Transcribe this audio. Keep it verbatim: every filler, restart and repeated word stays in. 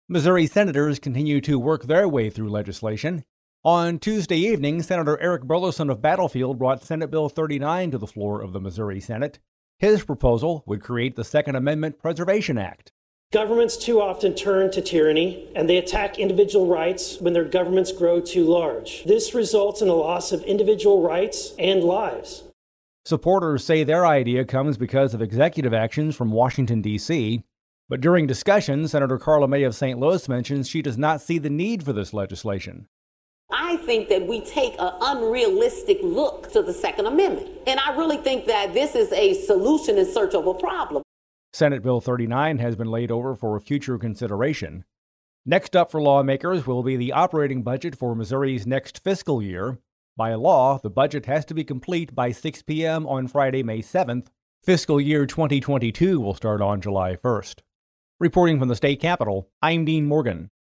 Missouri senators continue to work their way through legislation. On Tuesday evening, Senator Eric Burleson of Battlefield brought Senate Bill thirty-nine to the floor of the Missouri Senate. His proposal would create the Second Amendment Preservation Act. Governments too often turn to tyranny, and they attack individual rights when their governments grow too large. This results in a loss of individual rights and lives. Supporters say their idea comes because of executive actions from Washington, D C, but during discussion, Senator Carla May of Saint Louis mentions she does not see the need for this legislation. I think that we take an unrealistic look to the Second Amendment, and I really think that this is a solution in search of a problem. Senate Bill thirty-nine has been laid over for future consideration. Next up for lawmakers will be the operating budget for Missouri's next fiscal year. By law, the budget has to be complete by six p.m. on Friday, May seventh. Fiscal year twenty twenty-two will start on July first. Reporting from the state capitol, I'm Dean Morgan.